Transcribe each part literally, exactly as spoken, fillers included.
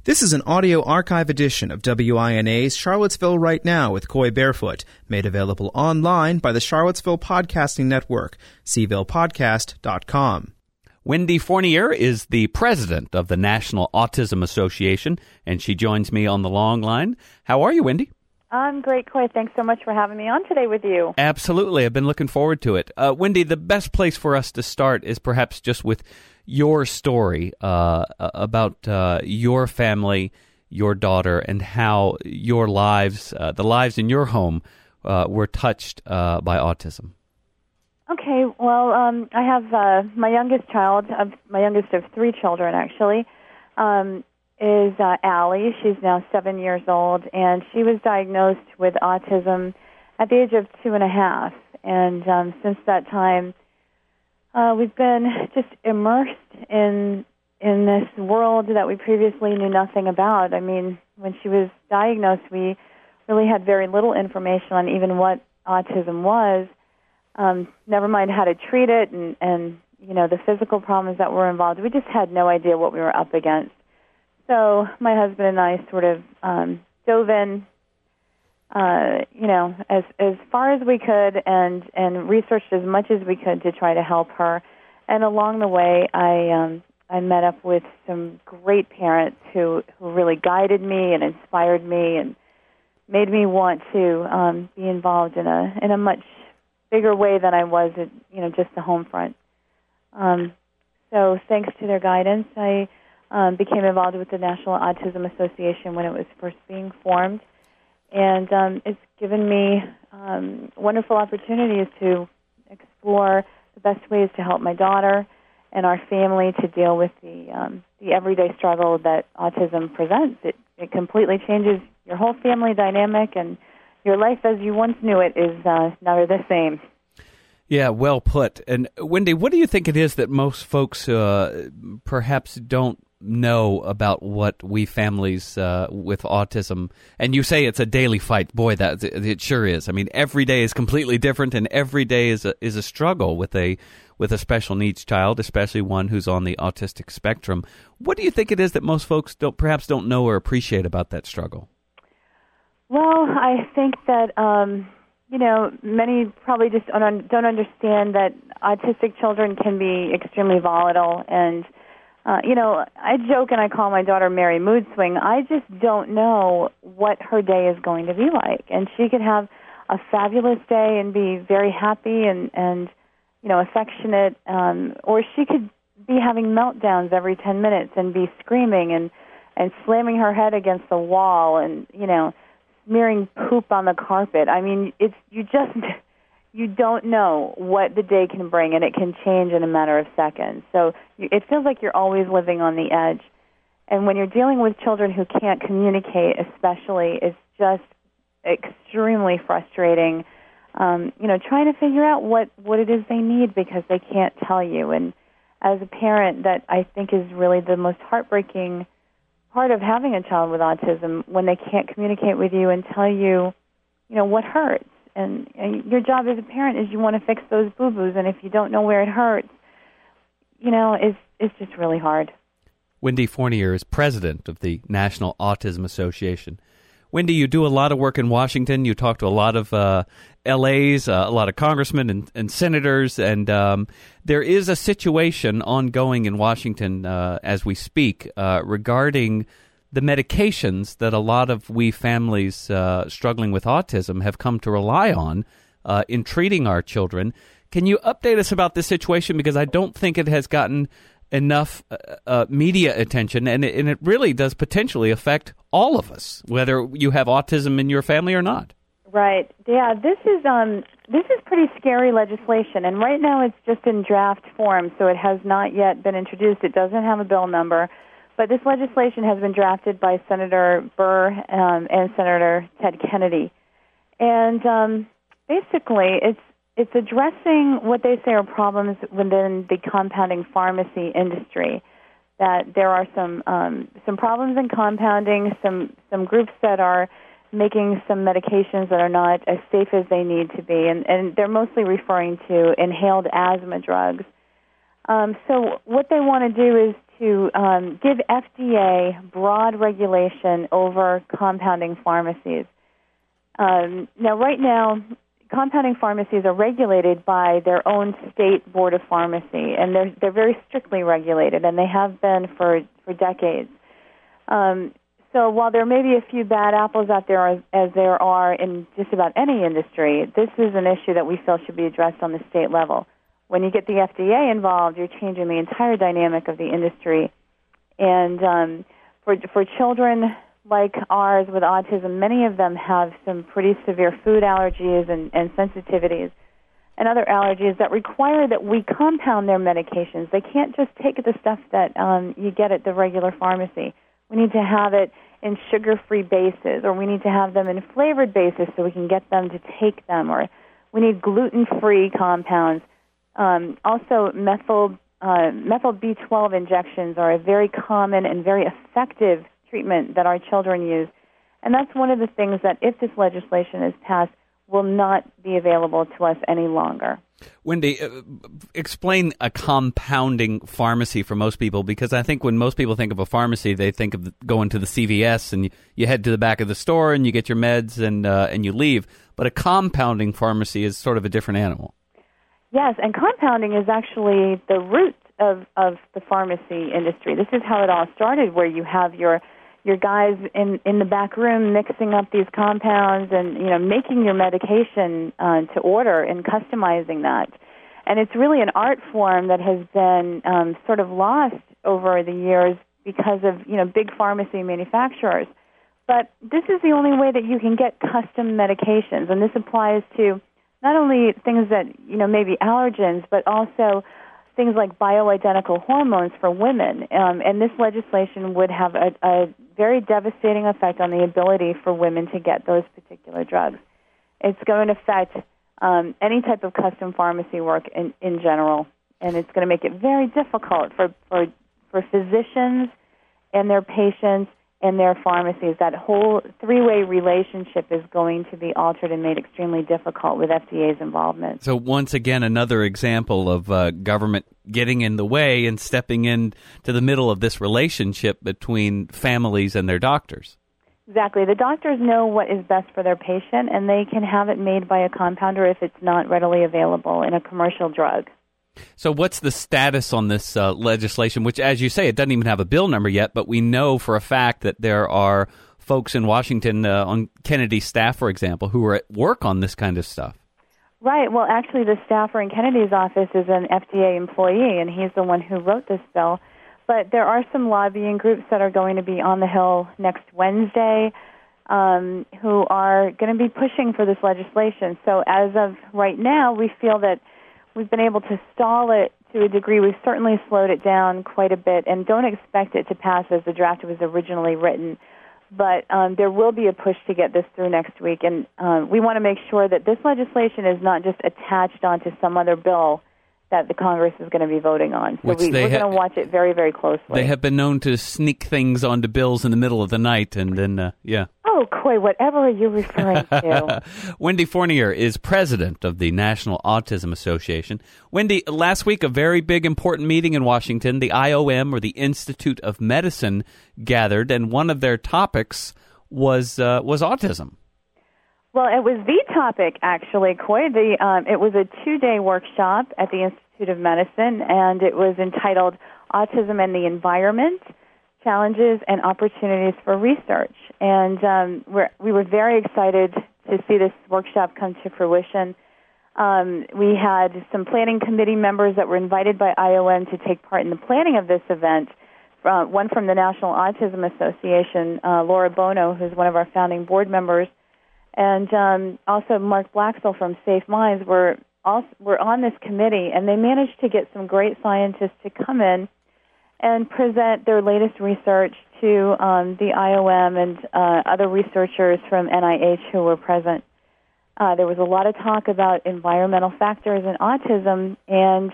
This is an audio archive edition of W I N A's Charlottesville Right Now with Coy Barefoot, made available online by the Charlottesville Podcasting Network, c ville podcast dot com. Wendy Fournier is the president of the National Autism Association, and she joins me on the long line. How are you, Wendy? I'm great, Coy. Thanks so much for having me on today with you. Absolutely. I've been looking forward to it. Uh, Wendy, the best place for us to start is perhaps just with your story uh, about uh, your family, your daughter, and how your lives, uh, the lives in your home, uh, were touched uh, by autism. Okay. Well, um, I have uh, my youngest child, uh, my youngest of three children, actually, um, is uh, Allie. She's now seven years old, and she was diagnosed with autism at the age of two and a half. And um, since that time, Uh, we've been just immersed in in this world that we previously knew nothing about. I mean, when she was diagnosed, we really had very little information on even what autism was, um, never mind how to treat it and, and, you know, the physical problems that were involved. We just had no idea what we were up against. So my husband and I sort of um, dove in, Uh, you know, as as far as we could, and, and researched as much as we could to try to help her. And along the way, I um, I met up with some great parents who, who really guided me and inspired me and made me want to um, be involved in a in a much bigger way than I was at, you know, just the home front. Um, so thanks to their guidance, I um, became involved with the National Autism Association when it was first being formed. And um, it's given me um, wonderful opportunities to explore the best ways to help my daughter and our family to deal with the um, the everyday struggle that autism presents. It, it completely changes your whole family dynamic, and your life as you once knew it is uh, never the same. Yeah, well put. And Wendy, what do you think it is that most folks uh, perhaps don't know about what we families uh, with autism, and you say it's a daily fight. Boy, that it sure is. I mean, every day is completely different, and every day is a, is a struggle with a with a special needs child, especially one who's on the autistic spectrum. What do you think it is that most folks don't perhaps don't know or appreciate about that struggle? Well, I think that um, you know, many probably just don't, don't understand that autistic children can be extremely volatile. And Uh, you know, I joke and I call my daughter Mary Mood Swing. I just don't know what her day is going to be like. And she could have a fabulous day and be very happy and, and you know, affectionate, um, or she could be having meltdowns every ten minutes and be screaming and, and slamming her head against the wall and, you know, smearing poop on the carpet. I mean, it's you just... You don't know what the day can bring, and it can change in a matter of seconds. So you, it feels like you're always living on the edge. And when you're dealing with children who can't communicate, especially, it's just extremely frustrating, um, you know, trying to figure out what, what it is they need because they can't tell you. And as a parent, that I think is really the most heartbreaking part of having a child with autism, when they can't communicate with you and tell you, you know, what hurts. And, and your job as a parent is you want to fix those boo-boos, and if you don't know where it hurts, you know, it's, it's just really hard. Wendy Fournier is president of the National Autism Association. Wendy, you do a lot of work in Washington. You talk to a lot of uh, L As, uh, a lot of congressmen and, and senators, and um, there is a situation ongoing in Washington uh, as we speak uh, regarding the medications that a lot of we families uh, struggling with autism have come to rely on uh, in treating our children. Can you update us about this situation? Because I don't think it has gotten enough uh, uh, media attention, and it, and it really does potentially affect all of us, whether you have autism in your family or not. Right. Yeah, this is um, this is pretty scary legislation, and right now it's just in draft form, so it has not yet been introduced. It doesn't have a bill number. But this legislation has been drafted by Senator Burr um, and Senator Ted Kennedy. And um, basically, it's it's addressing what they say are problems within the compounding pharmacy industry, that there are some um, some problems in compounding, some, some groups that are making some medications that are not as safe as they need to be, and, and they're mostly referring to inhaled asthma drugs. Um, so what they want to do is to um, give F D A broad regulation over compounding pharmacies. Um, now, right now, compounding pharmacies are regulated by their own state board of pharmacy, and they're they're very strictly regulated, and they have been for for decades. Um, so while there may be a few bad apples out there, as, as there are in just about any industry, this is an issue that we feel should be addressed on the state level. When you get the F D A involved, you're changing the entire dynamic of the industry. And um, for for children like ours with autism, many of them have some pretty severe food allergies and, and sensitivities and other allergies that require that we compound their medications. They can't just take the stuff that um, you get at the regular pharmacy. We need to have it in sugar-free bases, or we need to have them in flavored bases so we can get them to take them, or we need gluten-free compounds. Um, also, methyl, uh, methyl B twelve injections are a very common and very effective treatment that our children use. And that's one of the things that, if this legislation is passed, will not be available to us any longer. Wendy, uh, explain a compounding pharmacy for most people, because I think when most people think of a pharmacy, they think of the, going to the C V S and you, you head to the back of the store and you get your meds and uh, and you leave. But a compounding pharmacy is sort of a different animal. Yes, and compounding is actually the root of, of the pharmacy industry. This is how it all started, where you have your your guys in, in the back room mixing up these compounds and, you know, making your medication uh, to order and customizing that. And it's really an art form that has been um, sort of lost over the years because of, you know, big pharmacy manufacturers. But this is the only way that you can get custom medications, and this applies to not only things that, you know, maybe allergens, but also things like bioidentical hormones for women. Um, and this legislation would have a, a very devastating effect on the ability for women to get those particular drugs. It's going to affect um, any type of custom pharmacy work in, in general, and it's going to make it very difficult for, for, for physicians and their patients and their pharmacies. That whole three-way relationship is going to be altered and made extremely difficult with F D A's involvement. So once again, another example of uh, government getting in the way and stepping in to the middle of this relationship between families and their doctors. Exactly. The doctors know what is best for their patient, and they can have it made by a compounder if it's not readily available in a commercial drug. So what's the status on this uh, legislation, which, as you say, it doesn't even have a bill number yet, but we know for a fact that there are folks in Washington uh, on Kennedy's staff, for example, who are at work on this kind of stuff. Right. Well, actually, the staffer in Kennedy's office is an F D A employee, and he's the one who wrote this bill. But there are some lobbying groups that are going to be on the Hill next Wednesday um, who are going to be pushing for this legislation. So as of right now, we feel that we've been able to stall it to a degree. We've certainly slowed it down quite a bit and don't expect it to pass as the draft was originally written. But um, there will be a push to get this through next week, and uh, we want to make sure that this legislation is not just attached onto some other bill that the Congress is going to be voting on. So we, we're ha- going to watch it very, very closely. They have been known to sneak things onto bills in the middle of the night, and then, uh, yeah. Oh, Coy, whatever are you referring to? Wendy Fournier is president of the National Autism Association. Wendy, last week, a very big, important meeting in Washington, the I O M, or the Institute of Medicine, gathered, and one of their topics was uh, was autism. Well, it was the topic, actually, Coy. The, um, it was a two-day workshop at the Institute of Medicine, and it was entitled Autism and the Environment, Challenges and Opportunities for Research. And um, we're, we were very excited to see this workshop come to fruition. Um, we had some planning committee members that were invited by I O M to take part in the planning of this event, uh, one from the National Autism Association, uh, Laura Bono, who's one of our founding board members, and um, also Mark Blaxell from Safe Minds were, also, were on this committee, and they managed to get some great scientists to come in and present their latest research to um, the I O M and uh, other researchers from N I H who were present. Uh, there was a lot of talk about environmental factors in autism, and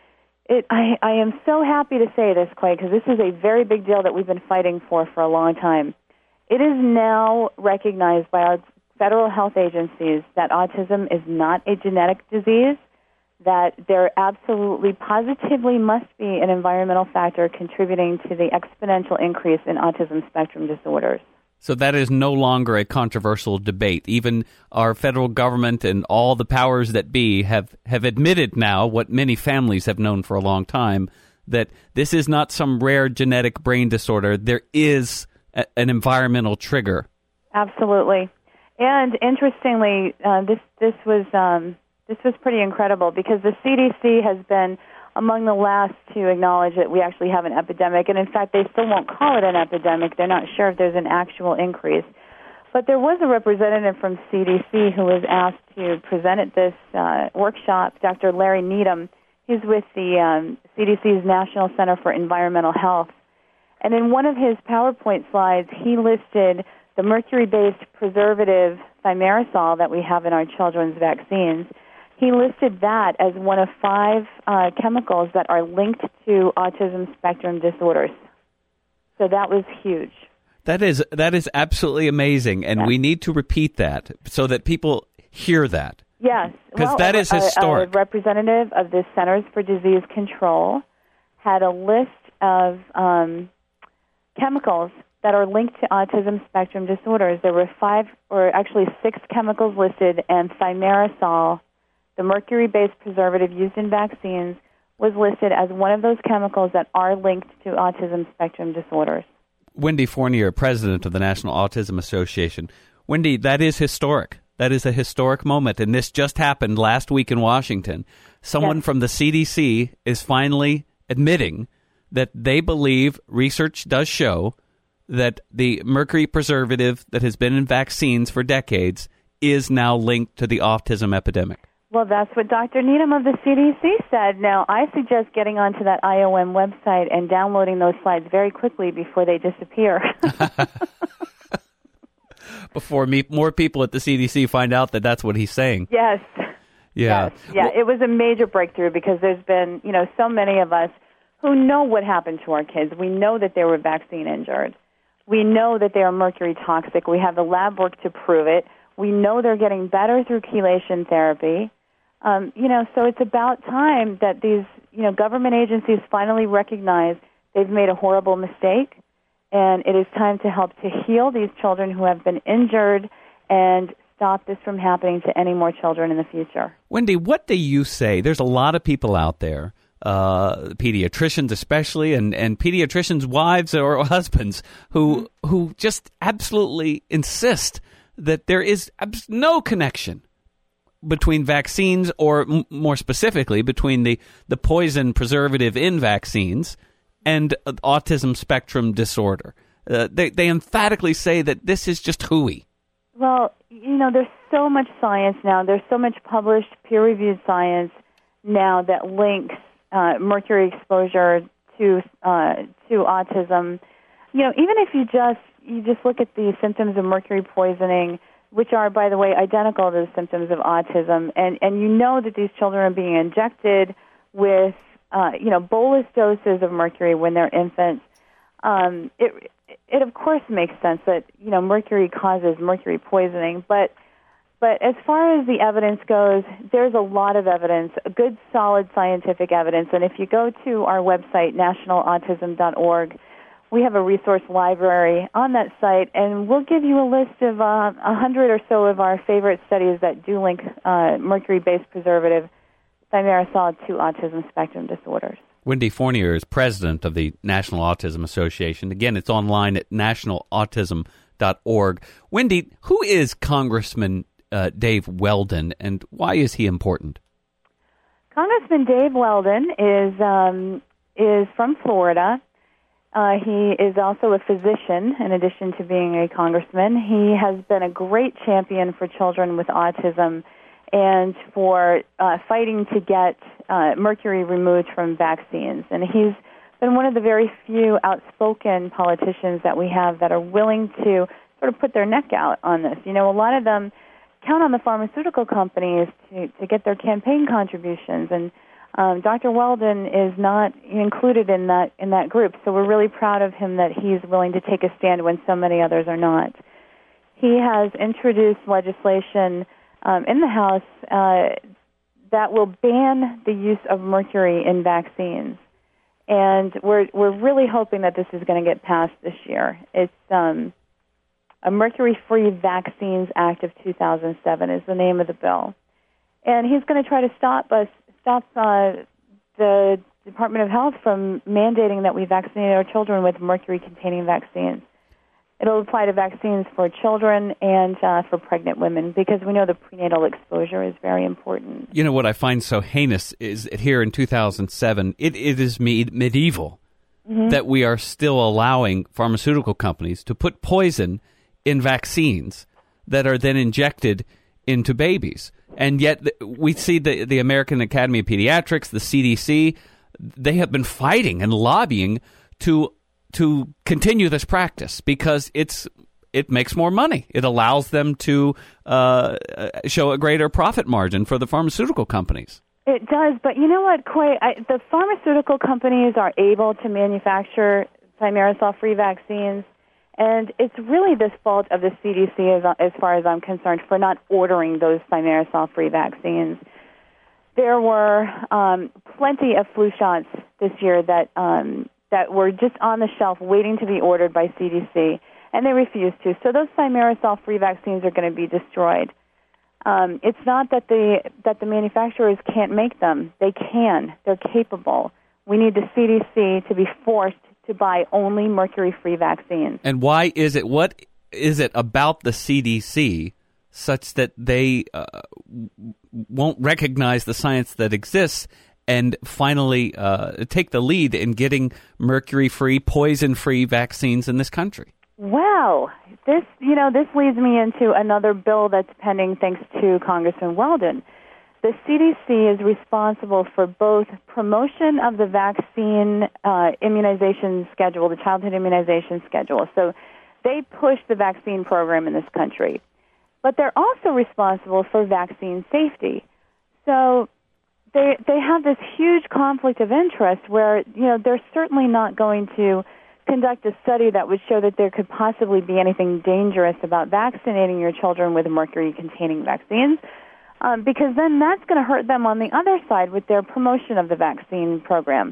it, I, I am so happy to say this, Clay, because this is a very big deal that we've been fighting for for a long time. It is now recognized by our federal health agencies that autism is not a genetic disease, that there absolutely, positively must be an environmental factor contributing to the exponential increase in autism spectrum disorders. So that is no longer a controversial debate. Even our federal government and all the powers that be have, have admitted now, what many families have known for a long time, that this is not some rare genetic brain disorder. There is a, an environmental trigger. Absolutely. And interestingly, uh, this this was um, this was pretty incredible because the C D C has been among the last to acknowledge that we actually have an epidemic. And in fact, they still won't call it an epidemic. They're not sure if there's an actual increase. But there was a representative from C D C who was asked to present at this uh, workshop, Doctor Larry Needham. He's with the um, C D C's National Center for Environmental Health. And in one of his PowerPoint slides, he listed the mercury-based preservative thimerosal that we have in our children's vaccines. He listed that as one of five uh, chemicals that are linked to autism spectrum disorders. So that was huge. That is that is absolutely amazing, and yeah. we need to repeat that so that people hear that. Yes. Because well, that is a, historic. A representative of the Centers for Disease Control had a list of um, chemicals that are linked to autism spectrum disorders. There were five, or actually six chemicals listed, and thimerosal, the mercury-based preservative used in vaccines, was listed as one of those chemicals that are linked to autism spectrum disorders. Wendy Fournier, president of the National Autism Association. Wendy, that is historic. That is a historic moment, and this just happened last week in Washington. Someone yes. from the C D C is finally admitting that they believe research does show that the mercury preservative that has been in vaccines for decades is now linked to the autism epidemic. Well, that's what Doctor Needham of the C D C said. Now, I suggest getting onto that I O M website and downloading those slides very quickly before they disappear. Before me, more people at the C D C find out that that's what he's saying. Yes. Yeah. Yes. Yeah, well, it was a major breakthrough because there's been, you know, so many of us who know what happened to our kids. We know that they were vaccine injured. We know that they are mercury toxic. We have the lab work to prove it. We know they're getting better through chelation therapy. Um, you know, so it's about time that these, you know, government agencies finally recognize they've made a horrible mistake, and it is time to help to heal these children who have been injured and stop this from happening to any more children in the future. Wendy, what do you say? There's a lot of people out there, uh, pediatricians especially, and, and pediatricians' wives or husbands who who just absolutely insist that there is abs- no connection between vaccines, or m- more specifically, between the, the poison preservative in vaccines and uh, autism spectrum disorder. Uh, they, they emphatically say that this is just hooey. Well, you know, there's so much science now. There's so much published, peer-reviewed science now that links uh, mercury exposure to uh, to autism. You know, even if you just you just look at the symptoms of mercury poisoning, which are, by the way, identical to the symptoms of autism, and, and you know that these children are being injected with, uh, you know, bolus doses of mercury when they're infants, um, it, it of course makes sense that, you know, mercury causes mercury poisoning, but but as far as the evidence goes, there's a lot of evidence, good, solid scientific evidence, and if you go to our website, national autism dot org, we have a resource library on that site, and we'll give you a list of uh, a hundred or so of our favorite studies that do link uh, mercury-based preservative thimerosal to autism spectrum disorders. Wendy Fournier is president of the National Autism Association. Again, it's online at national autism dot org. Wendy, who is Congressman uh, Dave Weldon, and why is he important? Congressman Dave Weldon is um, is from Florida. Uh, he is also a physician, in addition to being a congressman. He has been a great champion for children with autism and for uh, fighting to get uh, mercury removed from vaccines. And he's been one of the very few outspoken politicians that we have that are willing to sort of put their neck out on this. You know, a lot of them count on the pharmaceutical companies to, to get their campaign contributions, and Um, Doctor Weldon is not included in that in that group, so we're really proud of him that he's willing to take a stand when so many others are not. He has introduced legislation um, in the House uh, that will ban the use of mercury in vaccines. And we're we're really hoping that this is going to get passed this year. It's um, a Mercury-Free Vaccines Act of two thousand seven is the name of the bill. And he's going to try to stop us, stop uh, the Department of Health from mandating that we vaccinate our children with mercury-containing vaccines. It'll apply to vaccines for children and uh, for pregnant women because we know the prenatal exposure is very important. You know, what I find so heinous is that here in two thousand seven, it, it is me- medieval mm-hmm. that we are still allowing pharmaceutical companies to put poison in vaccines that are then injected into babies. And yet we see the, the American Academy of Pediatrics, the C D C, they have been fighting and lobbying to to continue this practice because it's it makes more money. It allows them to uh, show a greater profit margin for the pharmaceutical companies. It does, but you know what, Coy? I, the pharmaceutical companies are able to manufacture thimerosal-free vaccines, and it's really the fault of the C D C, as, as far as I'm concerned, for not ordering those thimerosal-free vaccines. There were um, plenty of flu shots this year that um, that were just on the shelf waiting to be ordered by C D C, and they refused to. So those thimerosal-free vaccines are going to be destroyed. Um, it's not that the that the manufacturers can't make them. They can. They're capable. We need the C D C to be forced to buy only mercury-free vaccines. And why is it? What is it about the C D C such that they uh, won't recognize the science that exists and finally uh, take the lead in getting mercury-free, poison-free vaccines in this country? Well, this, you know, this leads me into another bill that's pending thanks to Congressman Weldon. The C D C is responsible for both promotion of the vaccine uh, immunization schedule, the childhood immunization schedule. So they push the vaccine program in this country. But they're also responsible for vaccine safety. So they they have this huge conflict of interest where, you know, they're certainly not going to conduct a study that would show that there could possibly be anything dangerous about vaccinating your children with mercury-containing vaccines, um, because then that's going to hurt them on the other side with their promotion of the vaccine program.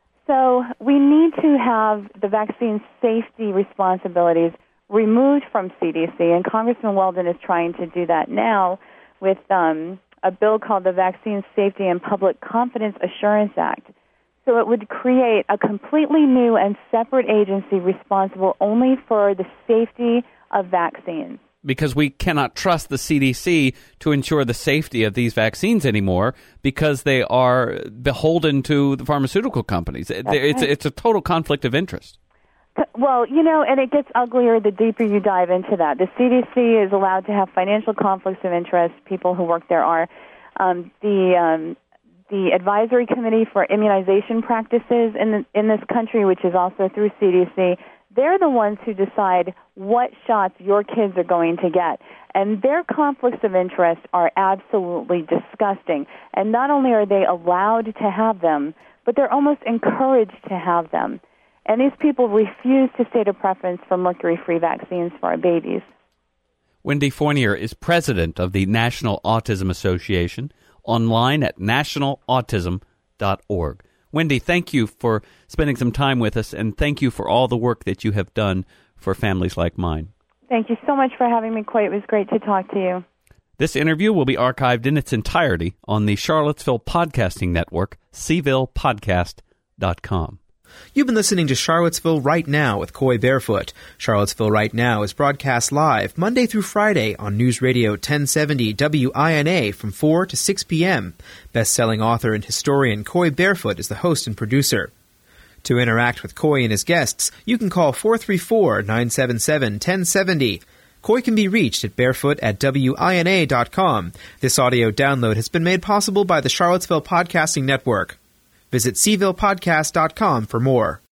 So we need to have the vaccine safety responsibilities removed from C D C, and Congressman Weldon is trying to do that now with um, a bill called the Vaccine Safety and Public Confidence Assurance Act. So it would create a completely new and separate agency responsible only for the safety of vaccines. Because we cannot trust the C D C to ensure the safety of these vaccines anymore because they are beholden to the pharmaceutical companies. That's it's, right. It's a total conflict of interest. Well, you know, and it gets uglier the deeper you dive into that. The C D C is allowed to have financial conflicts of interest. People who work there are. Um, the um, the Advisory Committee for Immunization Practices in the, in this country, which is also through C D C, they're the ones who decide what shots your kids are going to get. And their conflicts of interest are absolutely disgusting. And not only are they allowed to have them, but they're almost encouraged to have them. And these people refuse to state a preference for mercury-free vaccines for our babies. Wendy Fournier is president of the National Autism Association, online at national autism dot org. Wendy, thank you for spending some time with us, and thank you for all the work that you have done for families like mine. Thank you so much for having me, Coy. It was great to talk to you. This interview will be archived in its entirety on the Charlottesville Podcasting Network, c ville podcast dot com. You've been listening to Charlottesville Right Now with Coy Barefoot. Charlottesville Right Now is broadcast live Monday through Friday on News Radio ten seventy W I N A from four to six p.m. Best-selling author and historian Coy Barefoot is the host and producer. To interact with Coy and his guests, you can call four three four, nine seven seven, one zero seven zero. Coy can be reached at barefoot at W I N A dot com. This audio download has been made possible by the Charlottesville Podcasting Network. Visit c ville podcast dot com for more.